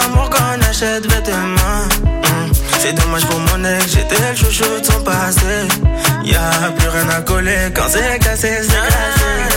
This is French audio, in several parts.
d'amour qu'on achète vêtements. C'est dommage pour mon ex, j'étais le chouchou de son passé. Y'a plus rien à coller quand c'est cassé, c'est cassé.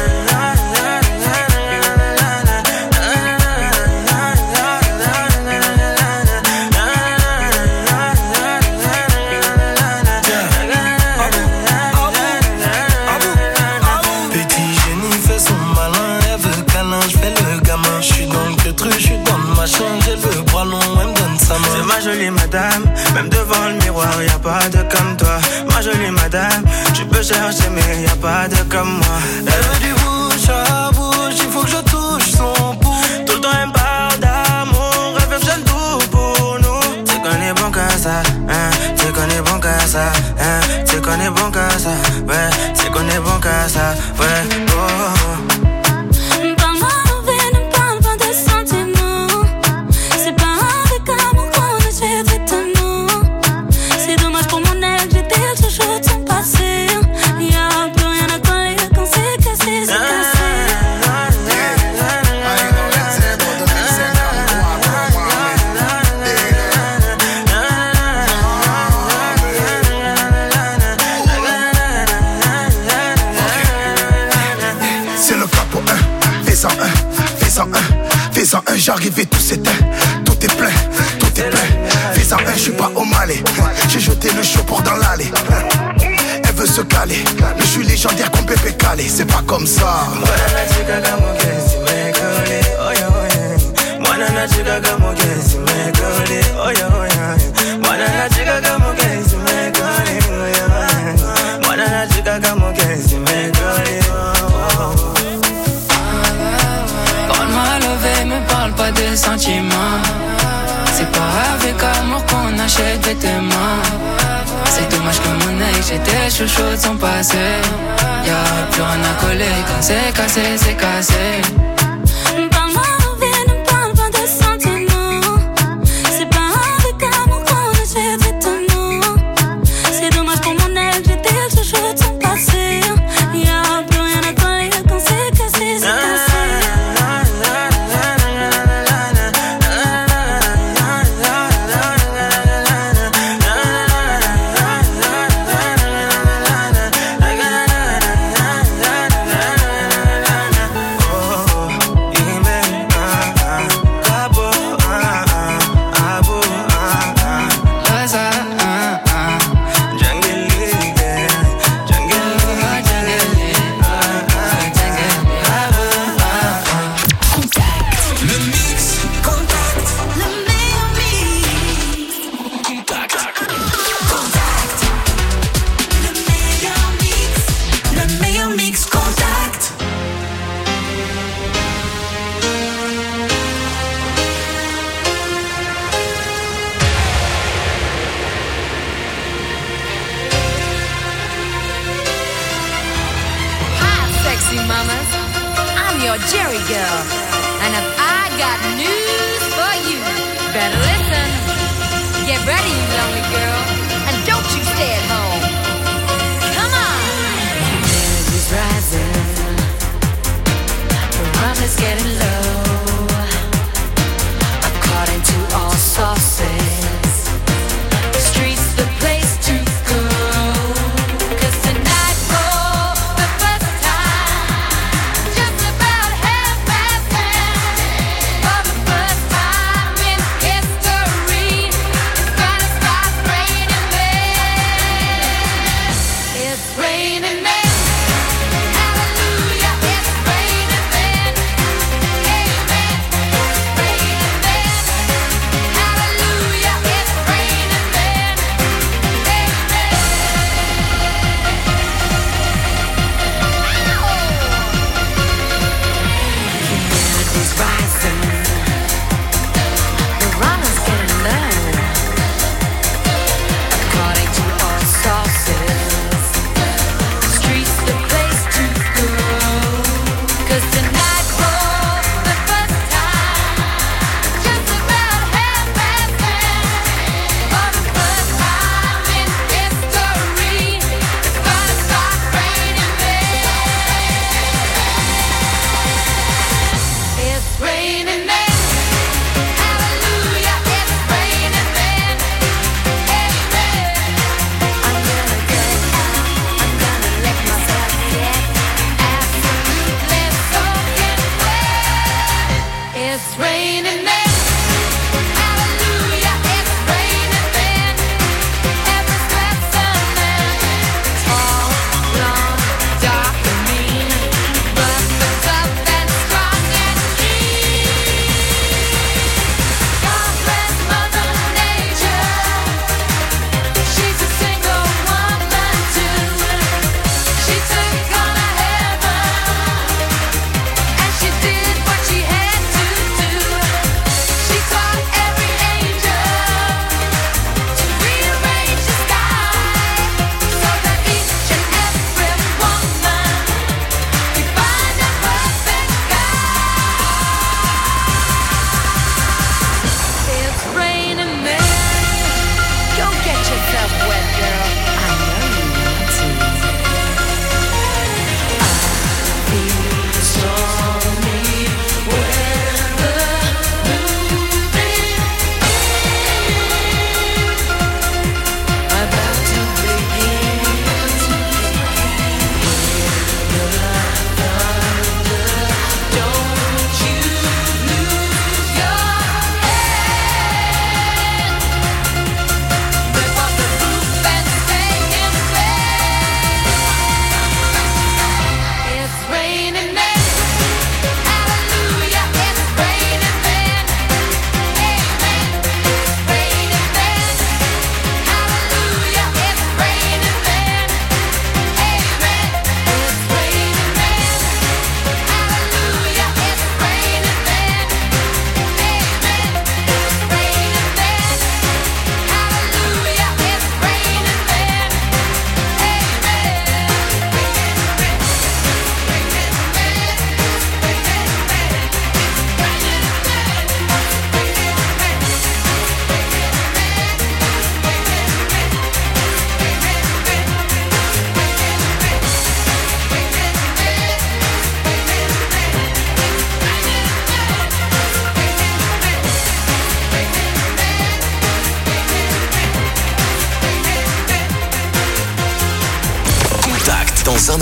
J'ai le bras long, elle me donne sa main. C'est ma jolie madame, même devant le miroir, y'a pas de comme toi. Ma jolie madame, tu peux chercher mais y'a pas de comme moi. Elle veut du bouche à bouche, il faut que je touche son pouls. Tout le temps elle me parle d'amour, elle veut que je tout pour nous. Tu connais bon qu'à ça, hein, tu connais bon qu'à ça, hein, tu connais bon qu'à ça, ouais, tu connais bon qu'à ça, ouais, oh. Fais-en un, j'arrive et tout s'éteint. Tout est plein, tout est plein. Fais-en un, je suis pas au Malais. J'ai jeté le show pour dans l'allée. Elle veut se caler, mais je suis légendaire comme Pépé Calé. C'est pas comme ça. Me parle pas de sentiments. C'est pas avec amour qu'on achète vêtements. C'est dommage que mon ex, j'étais chouchou de son passé. Y'a plus rien à coller. Quand c'est cassé, c'est cassé. Parle-moi de vie, ne parle pas de sentiments. C'est pas avec amour qu'on achète vêtements. C'est dommage pour mon ex, j'étais chouchou de son passé. Y'a plus rien à coller. Quand c'est cassé, c'est cassé. Jerry girl, and if I got news for you, better listen. Get ready, you lonely girl, and don't you stay at home. Come on. Humanity's rising, the rum is getting low. I'm caught into all sauces. The streets, the place to go. 'Cause tonight for the first time, just about half past 10. For the first time in history, it's gonna start raining men. It's raining men. Hallelujah, it's raining men.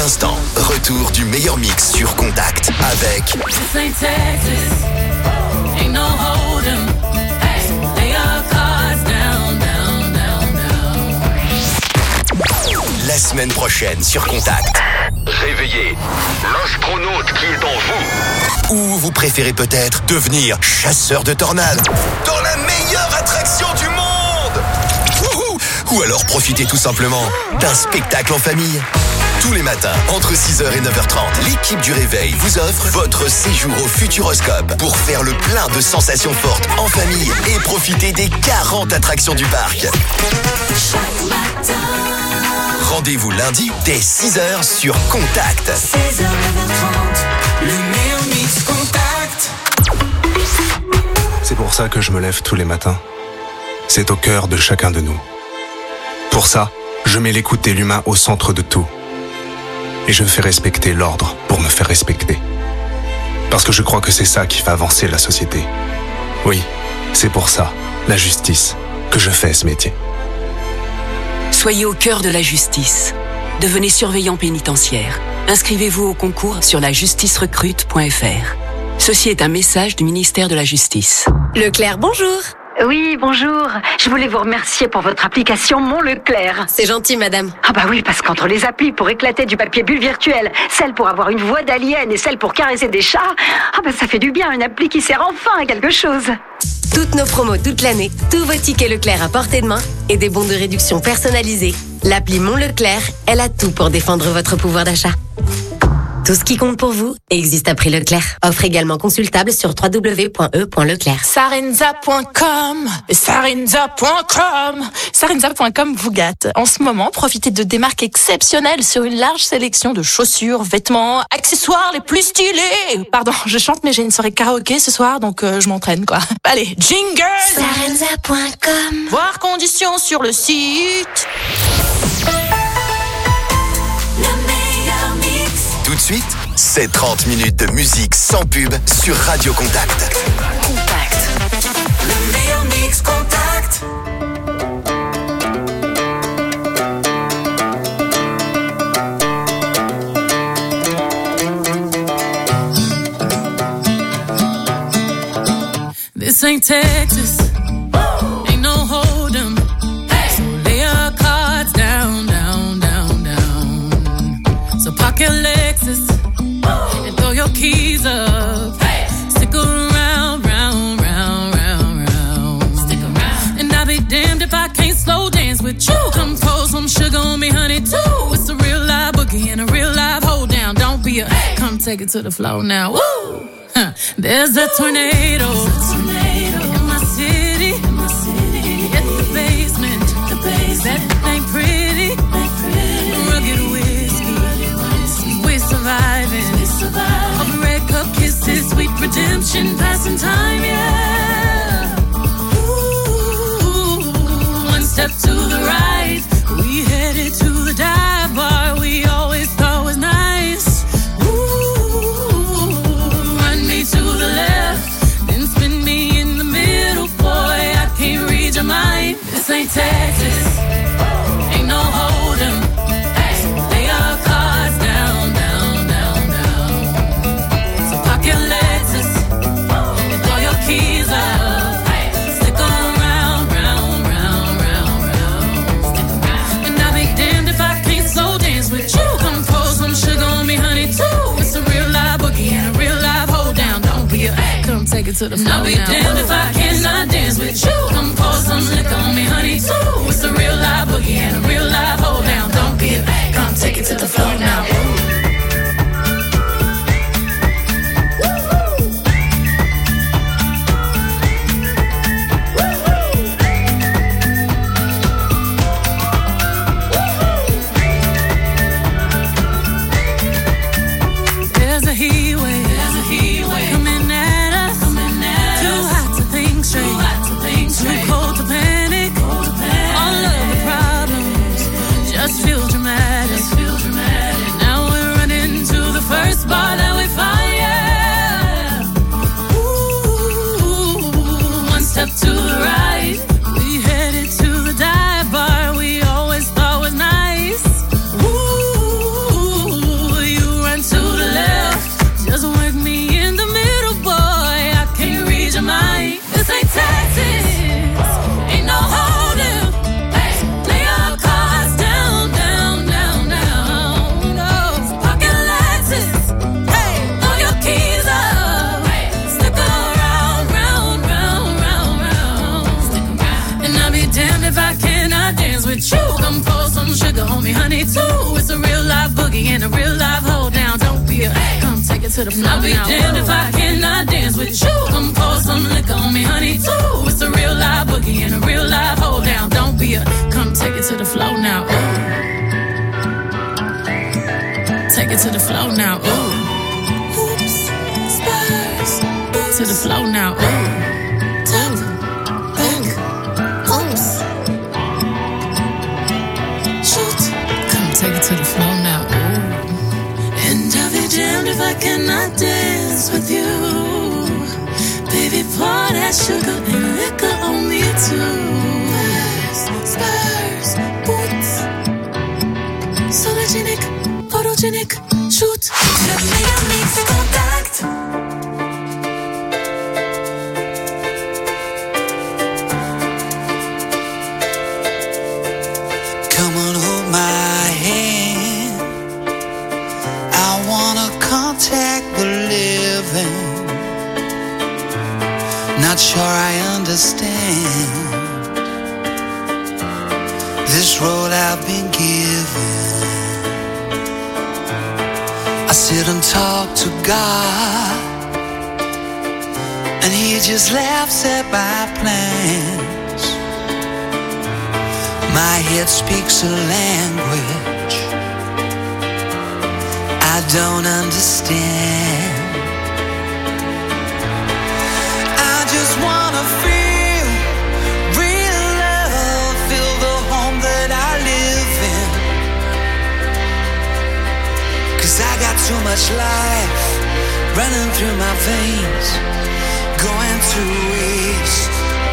instant, retour du meilleur mix sur Contact avec la semaine prochaine sur Contact. Réveillez l'astronaute qui est en vous. Ou vous préférez peut-être devenir chasseur de tornades dans la meilleure attraction du monde. Wouhou. Ou alors profitez tout simplement d'un spectacle en famille. Tous les matins, entre 6h et 9h30, l'équipe du Réveil vous offre votre séjour au Futuroscope pour faire le plein de sensations fortes en famille et profiter des 40 attractions du parc. Chaque matin. Rendez-vous lundi dès 6h sur Contact. 16h, 9h30, le meilleur mix Contact. C'est pour ça que je me lève tous les matins. C'est au cœur de chacun de nous. Pour ça, je mets l'écoute et l'humain au centre de tout. Et je fais respecter l'ordre pour me faire respecter. Parce que je crois que c'est ça qui fait avancer la société. Oui, c'est pour ça, la justice, que je fais ce métier. Soyez au cœur de la justice. Devenez surveillant pénitentiaire. Inscrivez-vous au concours sur lajusticerecrute.fr. Ceci est un message du ministère de la Justice. Leclerc, bonjour. Oui, bonjour. Je voulais vous remercier pour votre application Mon Leclerc. C'est gentil, madame. Ah bah oui, parce qu'entre les applis pour éclater du papier bulle virtuel, celle pour avoir une voix d'alien et celle pour caresser des chats, ah bah ça fait du bien, une appli qui sert enfin à quelque chose. Toutes nos promos toute l'année, tous vos tickets Leclerc à portée de main et des bons de réduction personnalisés. L'appli Mon Leclerc, elle a tout pour défendre votre pouvoir d'achat. Tout ce qui compte pour vous existe à prix Leclerc. Offre également consultable sur www.e.leclerc. Sarenza.com, Sarenza.com vous gâte. En ce moment, profitez de des marques exceptionnelles sur une large sélection de chaussures, vêtements, accessoires les plus stylés. Pardon, je chante mais j'ai une soirée karaoké ce soir donc je m'entraîne quoi. Allez, jingle. Sarenza.com. Voir conditions sur le site. Tout de suite, c'est 30 minutes de musique sans pub sur Radio Contact. Contact. Le meilleur mix Contact. This ain't Texas. Ain't no hold 'em. So lay your cards down, down, down, down. So park your Lexus and throw your keys up. Stick around, round, round, round, round. Stick around. And I'll be damned if I can't slow dance with you. Come pour some sugar on me, honey, too. It's a real live boogie and a real live hold down. Don't be a come take it to the floor now. Woo! Huh. There's a tornado. In my city. At the basement. That ain't pretty. Rugged whiskey. We're surviving. All the red cup kisses, sweet redemption, passing time, yeah. Ooh, one step to the right. We headed to the dive bar we always thought was nice. Ooh, run me to the left, then spin me in the middle, boy, I can't read your mind. This ain't Texas, ain't no hold 'em. Lay your cards down, down, down, down. So park your Lexus and throw your keys up. Stick around, round, round, round, round. And I'll be damned if I can't slow dance with you. Come pour some sugar on me, honey, too. It's a real live boogie and a real live hold down. Don't be a come take it to the floor. I'll be damned if I cannot dance with you. Come pour some liquor on me, honey, too. It's a real live boogie and a real live hold down. Don't be a come take it to the floor now. There's a heat wave coming at us. Too hot to think straight. damned if I cannot dance with you. Come pour some sugar on me, honey, too. It's a real life boogie and a real life hold down. Don't be a, come take it to the floor. I'll be damned if I cannot dance with you. Come pour some liquor on me, honey, too. It's a real life boogie and a real life hold down. Don't be a, come take it to the floor now. Ooh. Take it to the floor now. Ooh. Oops, spurs. To the floor now. Ooh. Top, back, oops. Shoot. Come take it to the floor now. Ooh. And I'll be damned if I cannot dance with you. Baby, pour that sugar and liquor on me too. Spurs, boots. Sologenic, photogenic, shoot. Le meilleur mix contact. Come on, hold my hand. I wanna contact the living. Not sure I understand this road I've been given. I sit and talk to God, and He just laughs at my plans. My head speaks a language I don't understand. I just wanna feel real love, feel the home that I live in. 'Cause I got too much life running through my veins, going to waste.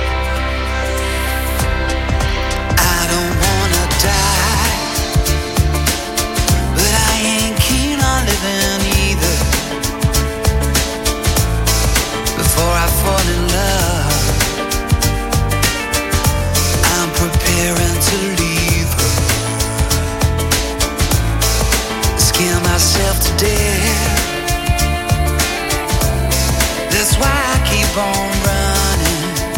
I don't wanna die, but I ain't keen on living either. Before I fall in love, I'm preparing to leave her. Scare myself to death. That's why I keep on running.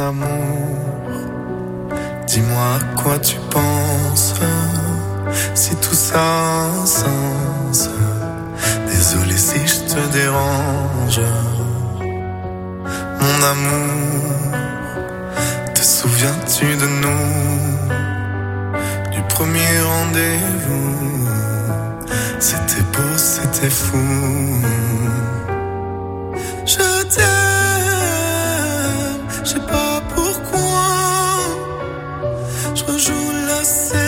amour, dis-moi à quoi tu penses, si tout ça a un sens. Désolé si je te dérange. Mon amour, te souviens-tu de nous, du premier rendez-vous? C'était beau, c'était fou. Je t'aime, je sais pas pourquoi. Je rejoue la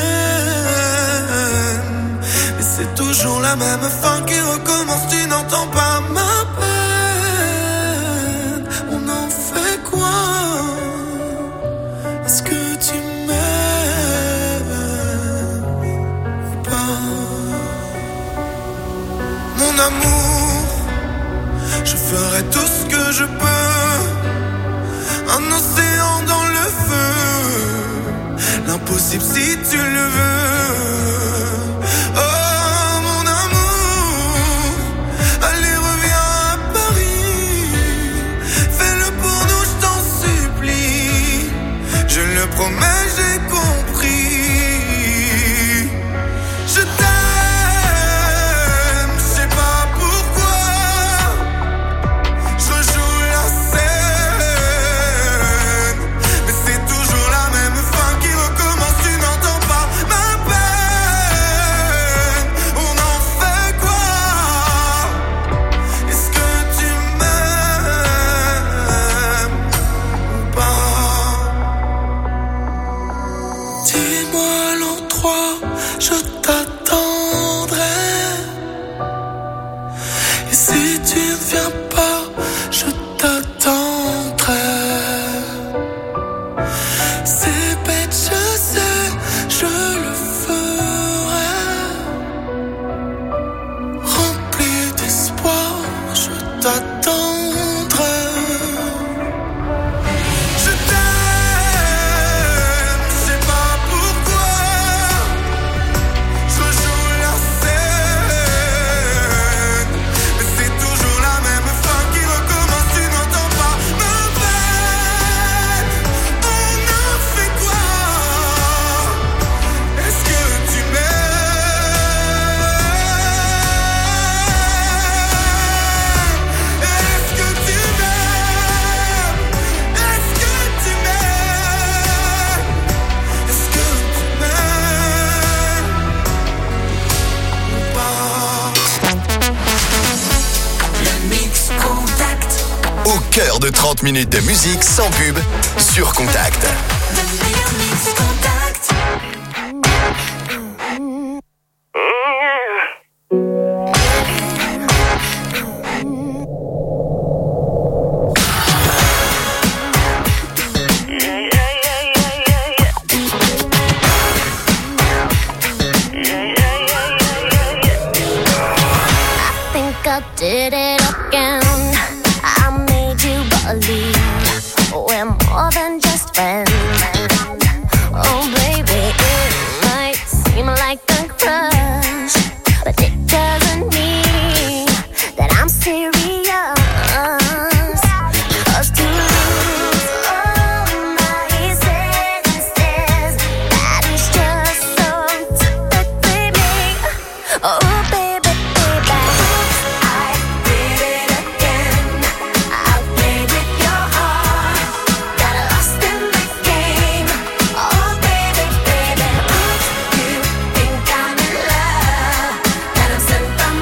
scène, mais c'est toujours la même fin qui recommence. Tu n'entends pas ma peine. On en fait quoi? Est-ce que tu m'aimes ou pas? Mon amour, je ferai tout ce que je peux. Un océan dans le feu, l'impossible si tu le veux. Oh mon amour, allez reviens à Paris. Fais-le pour nous, je t'en supplie. Je le promets, j'ai compris. Je t'aime, je sais pas pourquoi. Je rejoue la scène, mais c'est toujours la même fin qui recommence. Tu n'entends pas ma peine. On en fait quoi? Est-ce que tu m'aimes ou pas? Dis-moi l'endroit, je t'attendrai. Et si tu ne viens pas, je t'attendrai. C'est bête, je sais, je le ferai. Rempli d'espoir, je t'attendrai. Je t'aime, je sais pas pourquoi. Je rejoue la scène, mais c'est toujours la même fin qui recommence. Tu n'entends pas ma peine. On en fait quoi? Est-ce que tu m'aimes? Est-ce que tu m'aimes? Est-ce que tu m'aimes? Est-ce que tu m'aimes ou pas? Le Mix Contact. Au cœur de 30 minutes de musique sans pub sur Contact. Le meilleur Mix Contact. Think I did it again. I made you believe we're more than just friends. Oh baby, it might seem like a crush, but it doesn't mean that I'm serious. 'Cause to lose all my senses, that is just so typically me. Oh baby, baby, I did it again. I played with your heart, got lost in the game. Oh baby, baby, you think I'm in love, that I'm sent from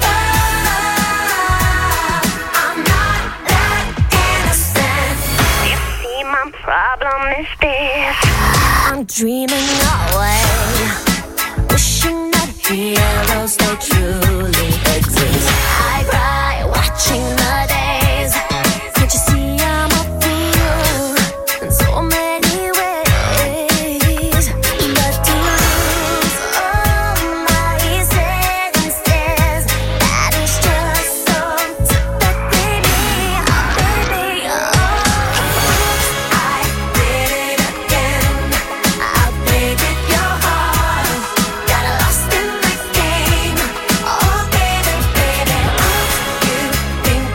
above. I'm not that innocent. You see, my problem is this: I'm dreaming away, wishing that heroes they truly exist. I cry watching the days. Can't you see I'm a fool in so many ways? But to lose all my senses, that is just so typically me. Oh baby, oh, I did it again. I played with your heart, got lost in the game. Oh baby, baby, you think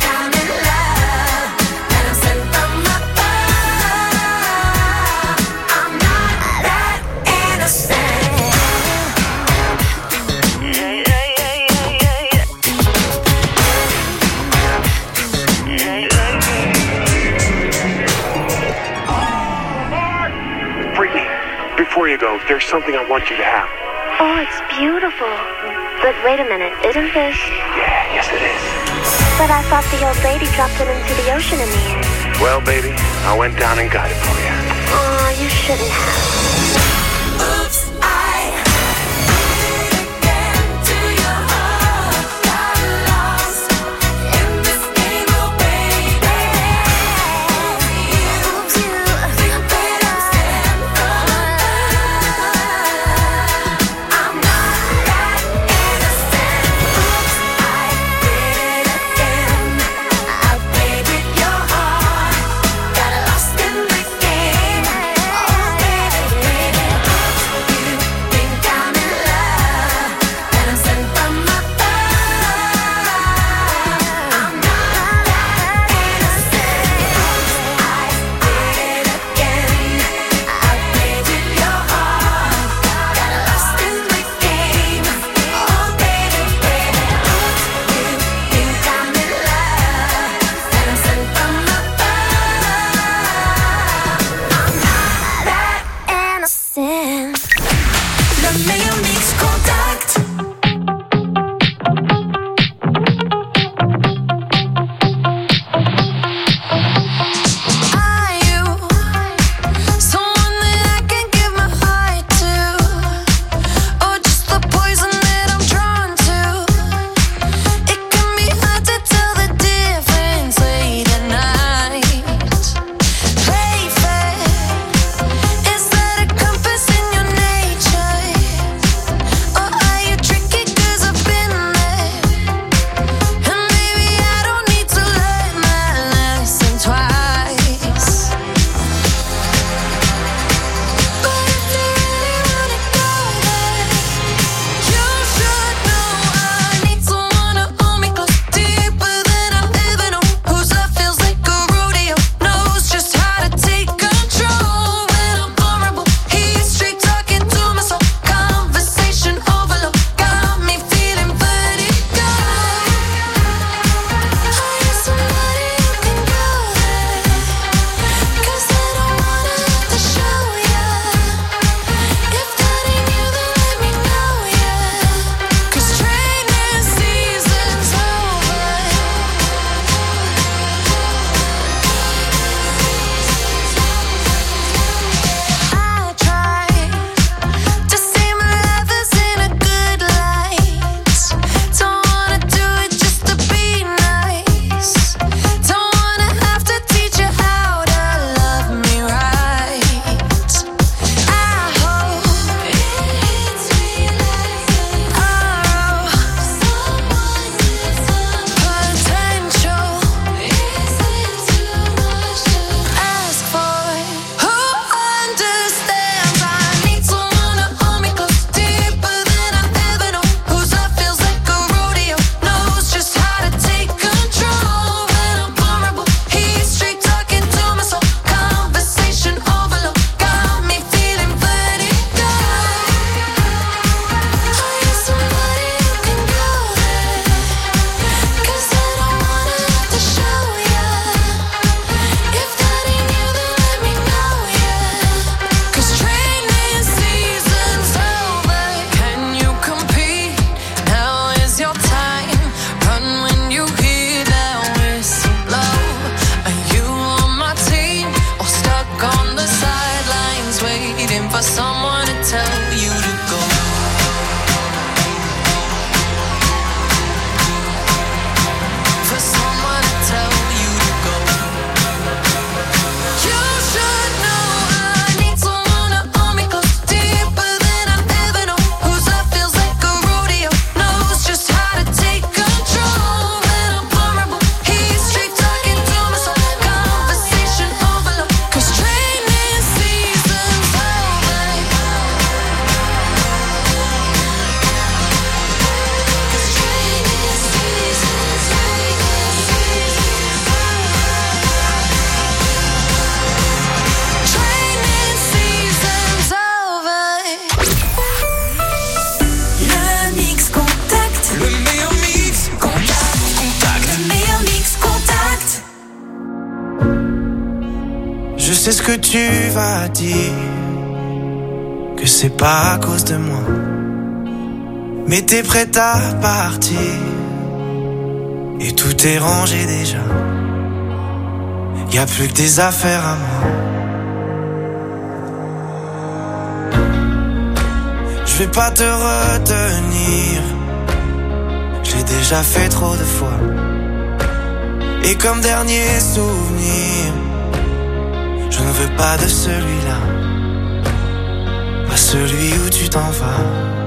before you go, there's something I want you to have. Oh, it's beautiful. But wait a minute, isn't this? Yeah, yes it is. But I thought the old lady dropped it into the ocean in the end. Well, baby, I went down and got it for you. Oh, you shouldn't have. Je sais ce que tu vas dire, que c'est pas à cause de moi. Mais t'es prête à partir et tout est rangé déjà. Y'a plus que des affaires à moi. Je vais pas te retenir, j'ai déjà fait trop de fois. Et comme dernier souvenir, je ne veux pas de celui-là, pas celui où tu t'en vas.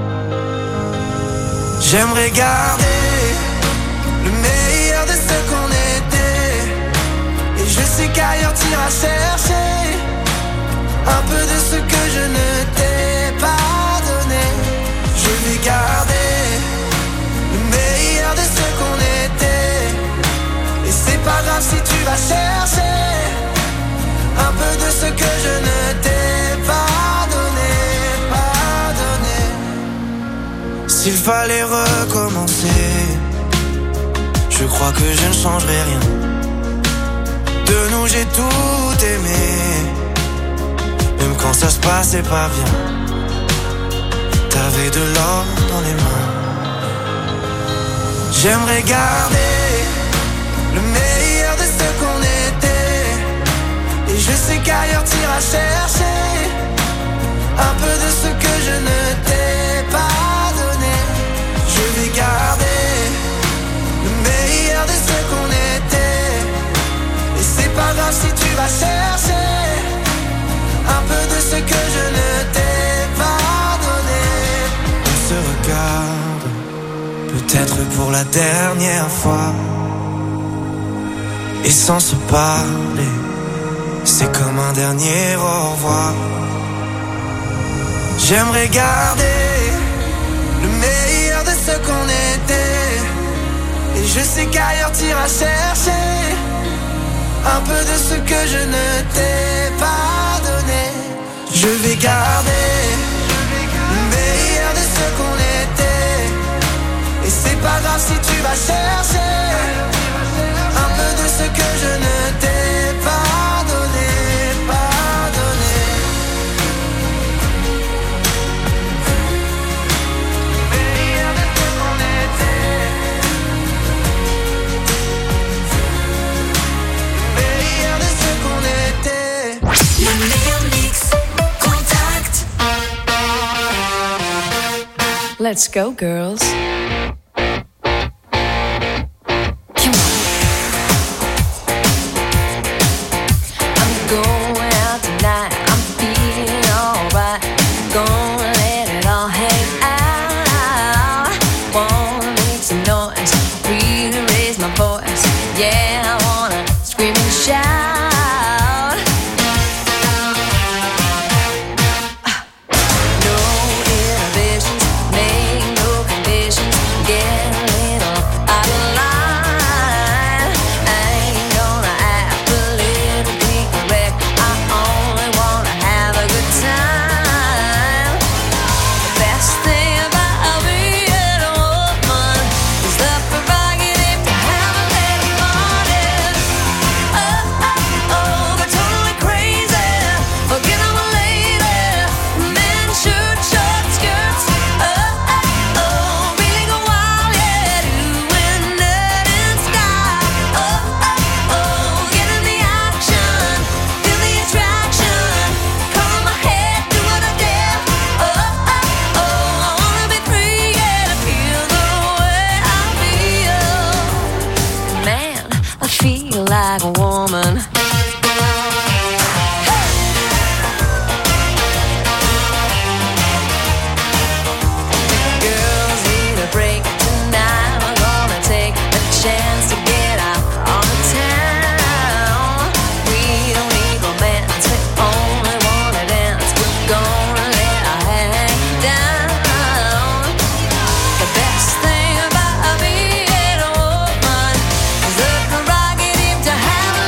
J'aimerais garder le meilleur de ce qu'on était, et je sais qu'ailleurs t'iras chercher un peu de ce que je ne t'ai pas donné. Je vais garder le meilleur de ce qu'on était, et c'est pas grave si tu vas chercher un peu de ce que je ne t'ai pas donné, pas donné. S'il fallait recommencer, je crois que je ne changerai rien. De nous j'ai tout aimé, même quand ça se passait pas bien. T'avais de l'or dans les mains. J'aimerais garder le meilleur de ce qu'on était, et je sais qu'ailleurs t'iras chercher un peu de ce que je ne t'ai pas donné. Je vais garder le meilleur de ce qu'on était, et c'est pas grave si tu vas chercher un peu de ce que je ne t'ai pas donné. On se regarde, peut-être pour la dernière fois, et sans se parler, c'est comme un dernier au revoir. J'aimerais garder le meilleur de ce qu'on était, et je sais qu'ailleurs t'iras chercher un peu de ce que je ne t'ai pas donné. Je vais garder le meilleur de ce qu'on était, et c'est pas grave si tu vas chercher un peu de ce que je ne t'ai pas donné, pas donné. Le meilleur de ce qu'on était, le meilleur de ce qu'on était. Le meilleur mix, Contact. Let's go, girls. Have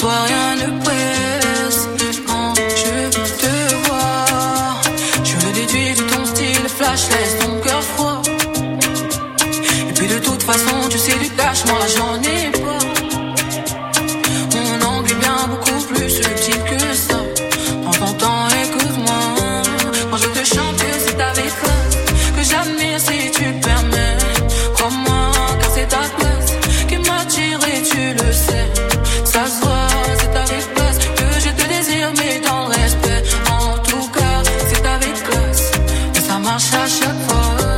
toi rien ne presse. Quand je te vois, je le déduis de ton style flash, laisse ton cœur froid. Et puis de toute façon tu sais du cash, moi j'en ai pas. Mon angle est bien beaucoup plus subtil que ça. Prends ton temps, écoute-moi. Quand je te chante, c'est avec classe que j'admire si tu le permets. Crois-moi, car c'est ta classe qui m'attire et tu le sais. Ça se voit, c'est avec classe que je te désire, mais dans le respect. En tout cas, c'est avec classe, mais ça marche à chaque fois.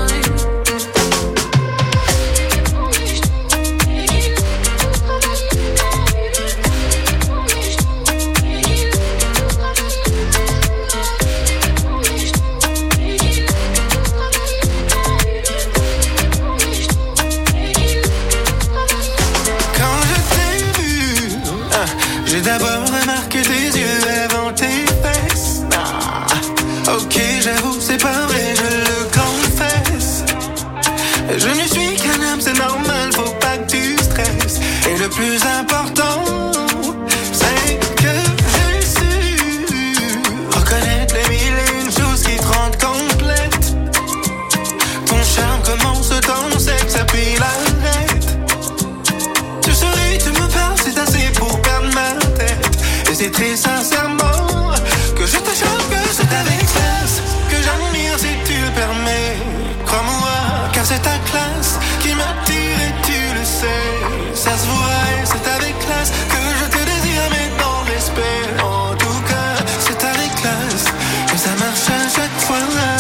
J'ai d'abord remarqué tes yeux avant tes fesses. Ok, j'avoue, c'est pas vrai, je le confesse. Je ne suis qu'un homme, c'est normal, faut pas que tu stresses. Et le plus important, c'est que j'ai su reconnaître les mille et une choses qui te rendent complète. Ton charme commence ton sexe, puis l'arrête. Tu souris, tu me parles, c'est assez pour perdre ma tête. Et c'est très sincèrement que je te chante, que c'est avec classe que j'admire si tu le permets. Crois-moi, car c'est ta classe qui m'attire et tu le sais. Ça se voit et c'est avec classe que je te désire, mais dans le respect. En tout cas, c'est avec classe et ça marche à chaque fois.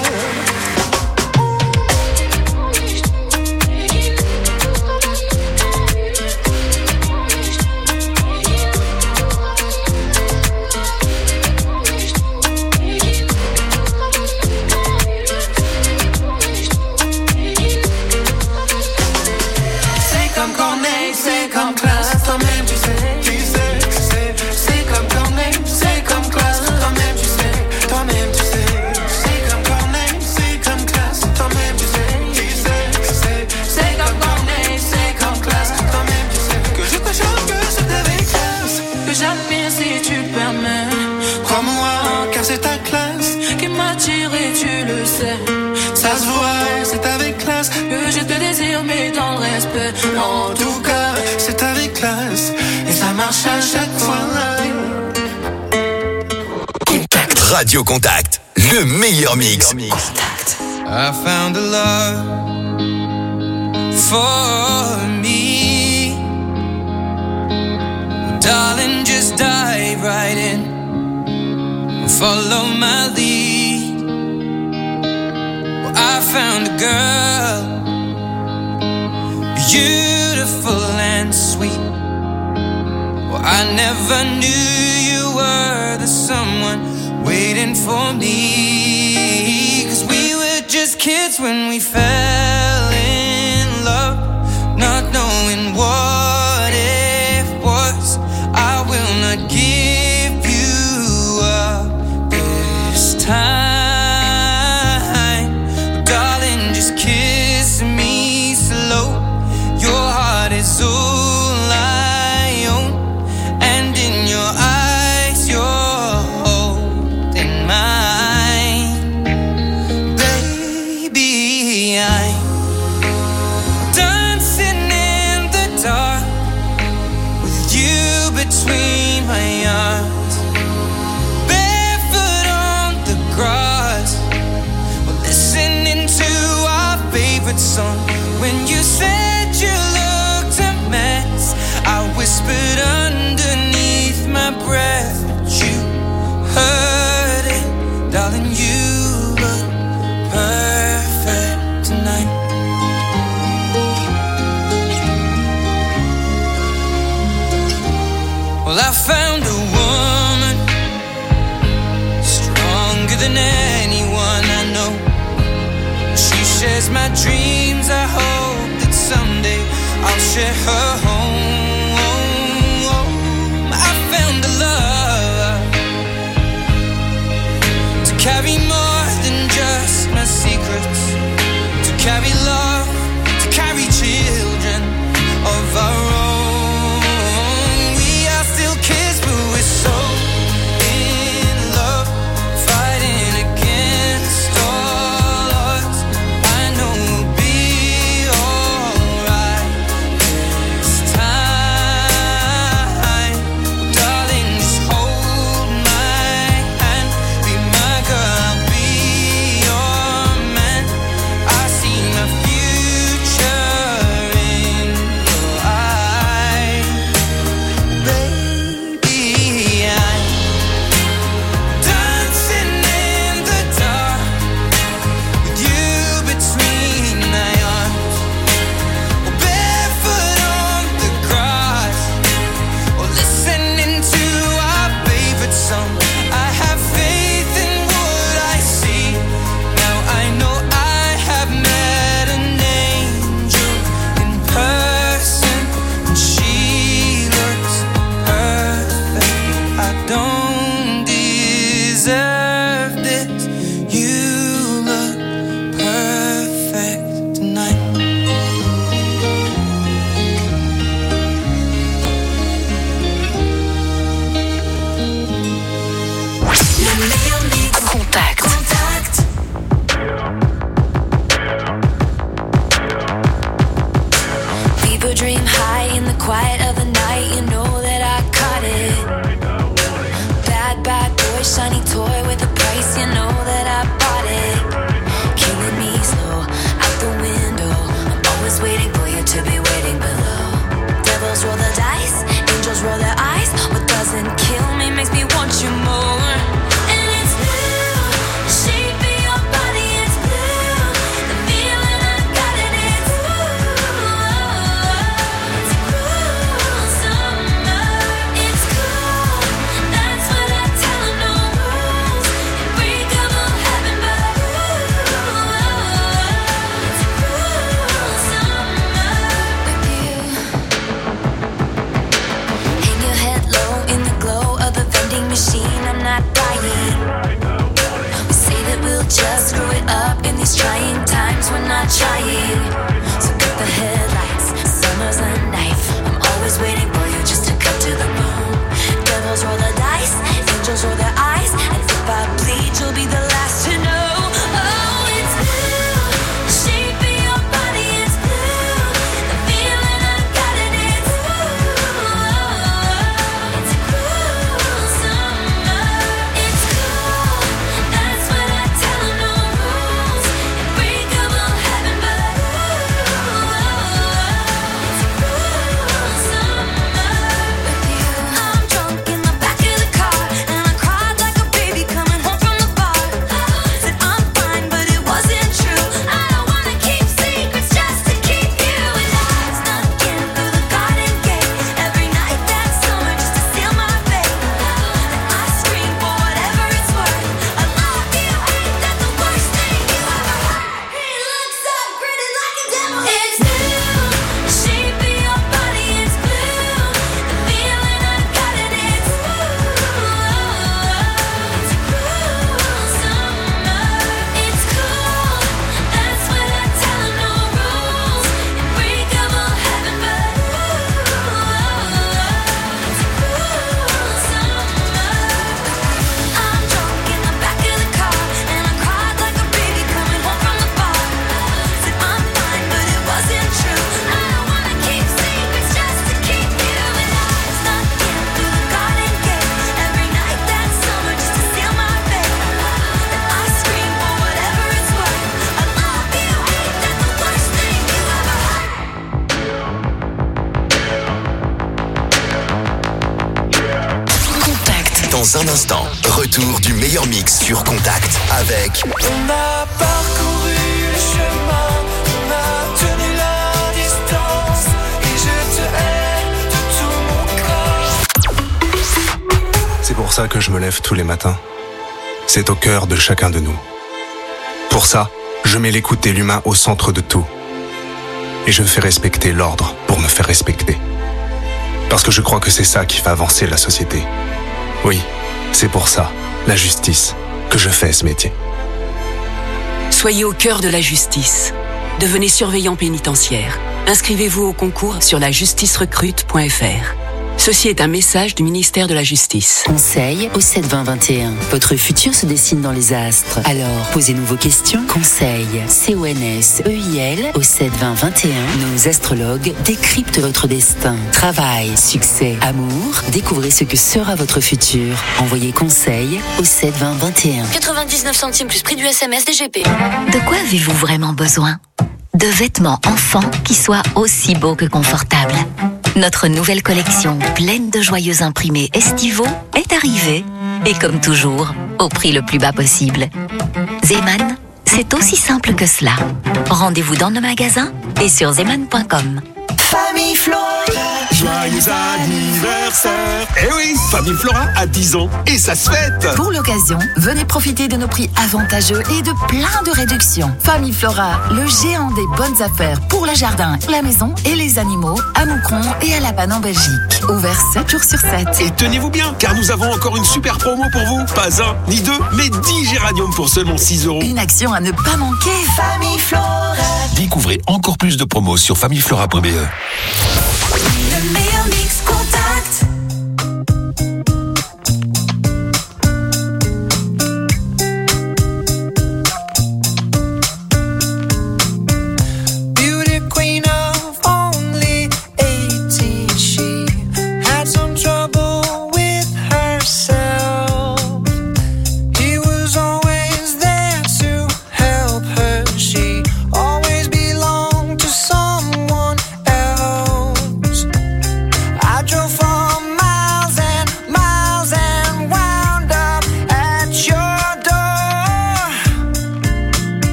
C'est comme classe, toi-même tu sais, c'est comme Corneille, c'est comme classe, toi-même tu sais, c'est comme Corneille, c'est comme classe, toi-même tu sais, c'est comme Corneille, c'est comme classe, toi-même tu sais, que je te chante, que c'est avec classe, que j'admire si tu le permets, crois-moi, car c'est ta classe qui m'attire et tu le sais, ça se voit, c'est avec classe, que je te désire mais dans le respect, en tout cas, c'est avec classe et ça marche à chaque fois. Contact. Radio Contact, le meilleur mix. I found a love for me. Darling, just dive right in. Follow my lead. Well, I found a girl, beautiful and sweet. Well, I never knew you were the someone waiting for me. 'Cause we were just kids when we fell in love, not knowing what it was. I will not give you up this time. Darling, just kiss me slow. Your heart is all I own, and in your eyes you're holding mine. Baby, I'm dancing in the dark with you between my arms, barefoot on the grass. We're listening to our favorite song. When you said you looked a mess, I whispered underneath my breath, but you heard it. Darling, you look perfect tonight. Well, I found a woman stronger than anyone I know. She shares my dreams. I hope that someday I'll share her home. I found a love to carry more than just my secrets, to carry love, to carry children of our own. We are still kids with the price, you know that I bought it. Killing me slow, out the window. I'm always waiting for you to be waiting below. Devils roll the dice, angels roll their eyes. What doesn't kill me makes me want you more. And it's blue, the shape of your body, it's blue. The feeling I got it, it's blue. It's cool summer, it's cool. That's what I tell 'em, no rules. Unbreakable heaven, but it's cool summer with you. Hang your head low in the glow of the vending machine. I'm not dying. We say that we'll just screw it up in these trying times. We're not trying. So cut the headlights. Summer's a knife. I'm always waiting for you just to cut to the bone. Devils roll the dice. Angels roll their eyes. And if I bleed, you'll be the last to know. Oh, it's blue. The shape of your body, it's blue. The feeling I got it, it's blue. It's cool summer, it's cool. That's what I tell 'em, no rules. Unbreakable heaven, but it's cool summer with you. I'm drunk in the back of the car, and I cried like a baby coming home from the bar. Said I'm fine, but it wasn't true. I don't wanna keep secrets just to keep you. And I snuck in through the garden gate every night that summer just to seal my fate. And I scream for whatever it's worth. I love you, ain't that the worst thing you ever heard? He looks up, grinning like a devil. It's blue, the shape of your body, it's blue. The feeling I got it, it's blue. It's cool summer, it's cool. That's what I tell 'em, no rules. Unbreakable heaven, but it's cool summer. I'm drunk in the back of the car, and I cried like a baby coming home from the bar. Said I'm fine, but it wasn't true. I don't wanna keep secrets just to keep you. And I snuck in through the garden gate every night that summer just to seal my fate. And I scream for whatever it's worth. I love you, ain't that the worst thing you ever heard? Contact. Dans un instant, retour du meilleur mix sur Contact avec On a parcouru le chemin, on a tenu la distance, et je te hais de tout mon corps. C'est pour ça que je me lève tous les matins. C'est au cœur de chacun de nous. Pour ça, je mets l'écoute et l'humain au centre de tout. Et je fais respecter l'ordre pour me faire respecter. Parce que je crois que c'est ça qui fait avancer la société. Oui, c'est pour ça, la justice, que je fais ce métier. Soyez au cœur de la justice. Devenez surveillant pénitentiaire. Inscrivez-vous au concours sur lajusticerecrute.fr. Ceci est un message du ministère de la Justice. Conseil au 7-20-21. Votre futur se dessine dans les astres. Alors, posez-nous vos questions. Conseil, CONSEIL au 7-20-21. Nos astrologues décryptent votre destin. Travail, succès, amour. Découvrez ce que sera votre futur. Envoyez conseil au 7-20-21. 99 centimes plus prix du SMS DGP. De quoi avez-vous vraiment besoin? De vêtements enfants qui soient aussi beaux que confortables. Notre nouvelle collection pleine de joyeux imprimés estivaux est arrivée. Et comme toujours, au prix le plus bas possible. Zeman, c'est aussi simple que cela. Rendez-vous dans nos magasins et sur zeman.com. Famille Flora, joyeux anniversaire. Eh oui, Famille Flora a 10 ans et ça se fête. Pour l'occasion, venez profiter de nos prix avantageux et de plein de réductions. Famille Flora, le géant des bonnes affaires pour le jardin, la maison et les animaux à Moucron et à La Panne en Belgique. Ouvert 7 jours sur 7. Et tenez-vous bien, car nous avons encore une super promo pour vous. Pas un, ni deux, mais 10 géraniums pour seulement 6 €. Une action à ne pas manquer. Famille Flora. Découvrez encore plus de promos sur familleflora.be. Le meilleur mix Contact. Beauty queen of only 18, she had some trouble with herself. He was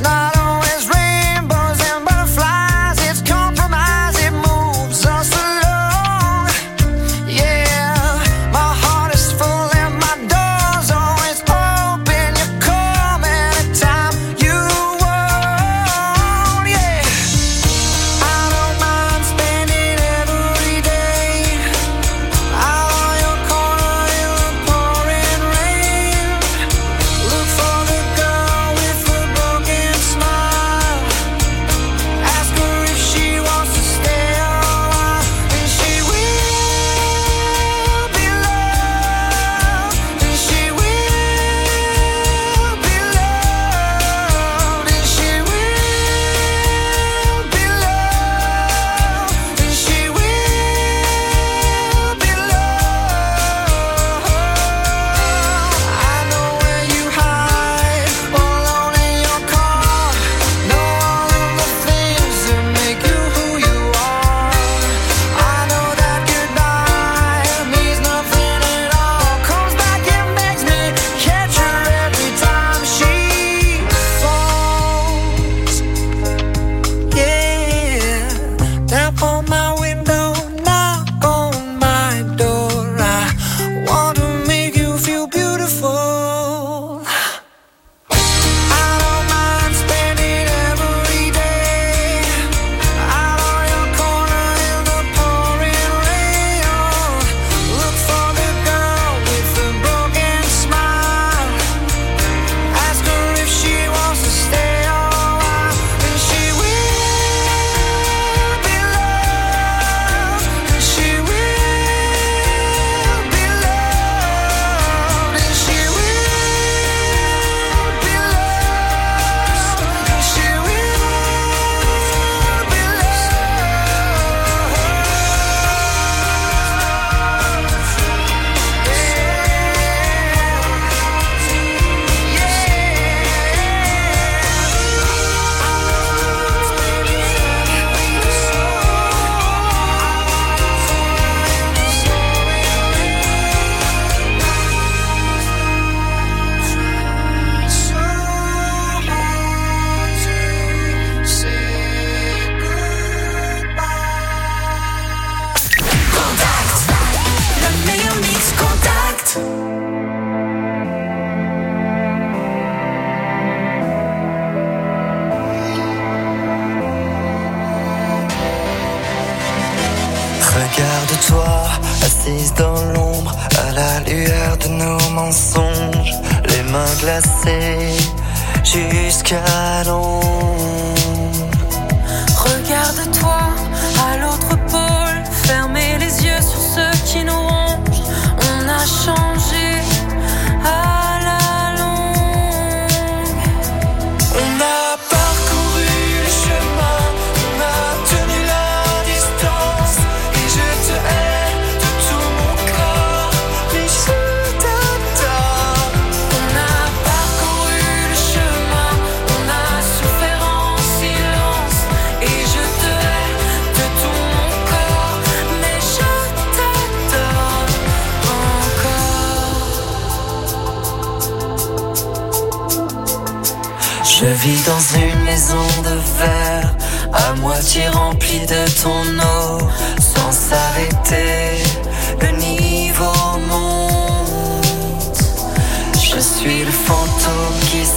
not always rainbows and butterflies. It's compromise, it moves us along. Yeah, my heart is full and my door's always open. You come anytime you want. Yeah, I don't mind spending every day out on your corner in the pouring rain. Look for the girl with the broken smile. Ask her if she wants to stay a while, and she will be loved, and she will be loved, and she will be loved, and she will be loved. I know where you hide, alone in your car. Know all of the things that make you who you are. I know that goodbye means nothing at all. Comes back and makes me catch her every time she falls. Yeah, tap on my window, knock on my door. I want to make you feel beautiful. I don't mind spending every day out on your corner in the pouring rain. Look for the girl with the broken smile. Ask her if she wants to stay a while, and she will be loved, and she will be loved, and she will be loved, and she will be Le meilleur mix Contact. Regarde-toi, assise dans l'ombre, à la lueur de nos mensonges, les mains glacées jusqu'à l'ombre. Regarde-toi à l'autre pôle, fermez les yeux sur ceux qui nous rongent. On a changé à la longue. On a parcouru les chemins, on a tenu la distance, et je te hais de tout mon corps, mais je t'adore. On a parcouru le chemin, on a souffert en silence, et je te hais de tout mon corps, mais je t'adore encore. Je vis dans une maison de verre, à moitié remplie de ton eau, sans s'arrêter, le niveau monte. Je suis le fantôme qui